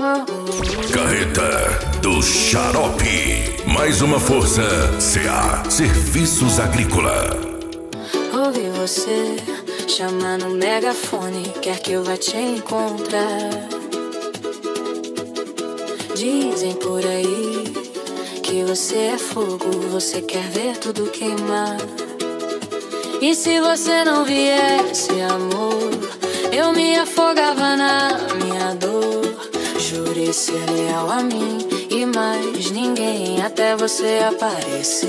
Carreta do Xarope. Mais uma força CA Serviços Agrícola. Ouvi você chamar no megafone, quer que eu vá te encontrar. Dizem por aí que você é fogo, você quer ver tudo queimar. E se você não viesse, amor, eu me afogava na minha dor. Jurei ser leal a mim e mais ninguém, até você aparecer.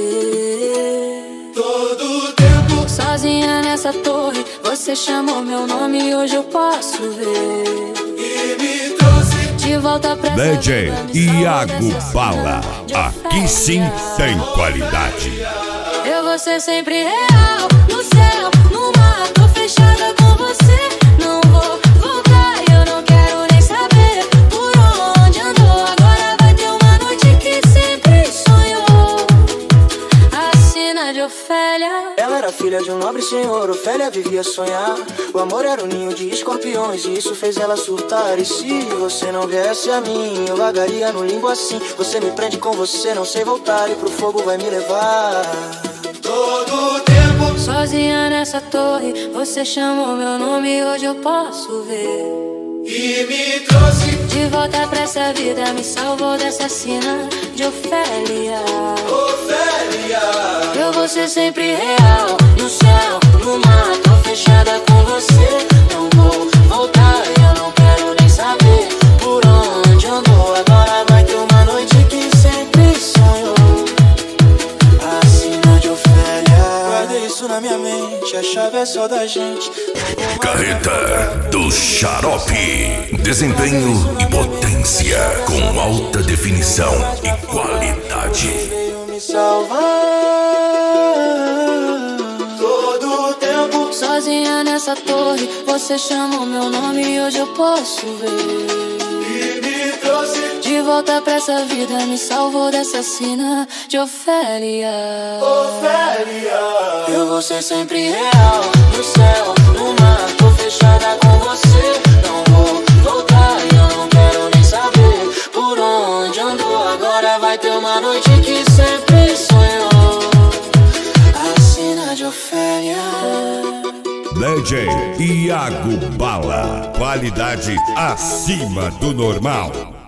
Todo tempo sozinha nessa torre, você chamou meu nome e hoje eu posso ver. e me trouxe De volta pra DJ Iago Bala. Aqui sim tem qualidade. eu vou ser sempre real, no céu, no mar, tô fechada com você. Não vou voltar, eu não quero nem saber por onde andou. Agora vai ter uma noite que sempre sonhou. Assina de Ofélia. Ela era filha de um nobre senhor, Ofélia vivia a sonhar. O amor era um ninho de escorpiões e isso fez ela surtar. E se você não viesse a mim, eu vagaria no limbo assim. Você me prende com você, não sei voltar, e pro fogo vai me levar. todo tempo Sozinha nessa torre, você chamou meu nome e hoje eu posso ver. e me trouxe De volta pra essa vida, me salvou dessa sina de Ofélia. Ofélia. Eu vou ser sempre real, no céu, no mar, tô fechada com você. Não vou voltar, eu não quero nem saber por onde andou. Agora vai ter uma noite que sempre sonhou. Assina de Ofélia. Guardei isso na minha mente, a chave é só da gente. Carreta do Xarope. Desempenho e potência com alta definição e qualidade. Veio me salvar. Todo tempo Sozinha nessa torre, você chamou meu nome e hoje eu posso ver. e me trouxe De volta pra essa vida, me salvou dessa sina de Ofélia. Ofélia. Eu vou ser sempre real, no céu, no mar, tô fechada com você. Não vou voltar, eu não quero nem saber por onde andou. Agora vai ter uma noite que sempre sonhou. Assina de Ofélia. DJ Iago Bala. Qualidade acima do normal.